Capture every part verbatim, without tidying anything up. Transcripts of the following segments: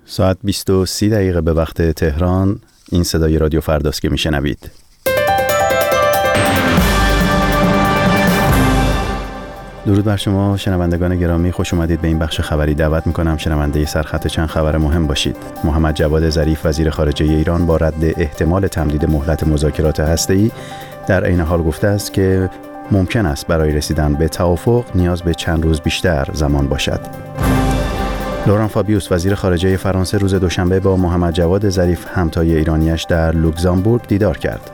ساعت بیست و سی دقیقه به وقت تهران. این صدای رادیو فرداست که میشنوید. درود بر شما شنوندگان گرامی، خوش اومدید به این بخش خبری. دعوت میکنم شنونده سرخط چند خبر مهم باشید. محمد جواد ظریف وزیر خارجه ایران با رد احتمال تمدید مهلت مذاکرات هسته‌ای در عین حال گفته است که ممکن است برای رسیدن به توافق نیاز به چند روز بیشتر زمان باشد. لوران فابیوس وزیر خارجه فرانسه روز دوشنبه با محمد جواد ظریف همتای ایرانیش در لوکزامبورگ دیدار کرد.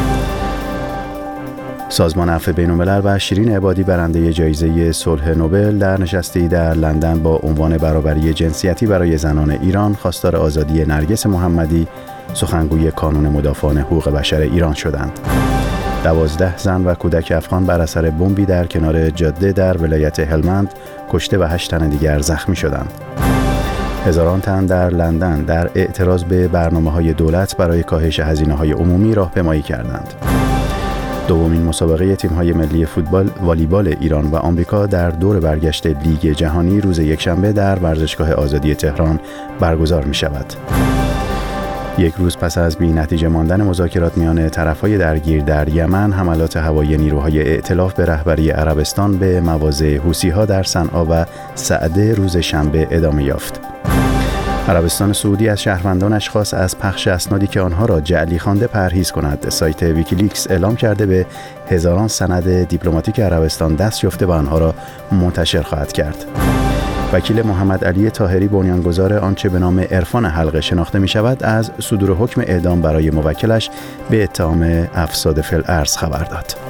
سازمان عفو بین‌الملل و شیرین عبادی برنده جایزه صلح نوبل در نشستی در لندن با عنوان برابری جنسیتی برای زنان ایران خواستار آزادی نرگس محمدی سخنگوی کانون مدافعان حقوق بشر ایران شدند. دوازده زن و کودک افغان بر اثر بمبی در کنار جاده در ولایت هلمند کشته و هشت تن دیگر زخمی شدند. هزاران تن در لندن در اعتراض به برنامه‌های دولت برای کاهش هزینه‌های عمومی راهپیمایی کردند. دومین مسابقه تیم‌های ملی فوتبال والیبال ایران و آمریکا در دور برگشت لیگ جهانی روز یکشنبه در ورزشگاه آزادی تهران برگزار می‌شود. یک روز پس از بی‌نتیجه ماندن مذاکرات میان طرف‌های درگیر در یمن، حملات هوایی نیروهای ائتلاف به رهبری عربستان به مواضع حوثی‌ها در صنعا و سعده روز شنبه ادامه یافت. عربستان سعودی از شهروندانش خواست از پخش اسنادی که آنها را جعلی خوانده پرهیز کند. سایت ویکیلیکس اعلام کرده به هزاران سند دیپلماتیک عربستان دست یافته و آنها را منتشر خواهد کرد. وکیل محمد علی طاهری بنیانگذار آنچه به نام عرفان حلقه شناخته می شود از صدور حکم اعدام برای موکلش به اتهام افساد فی الارض خبر داد.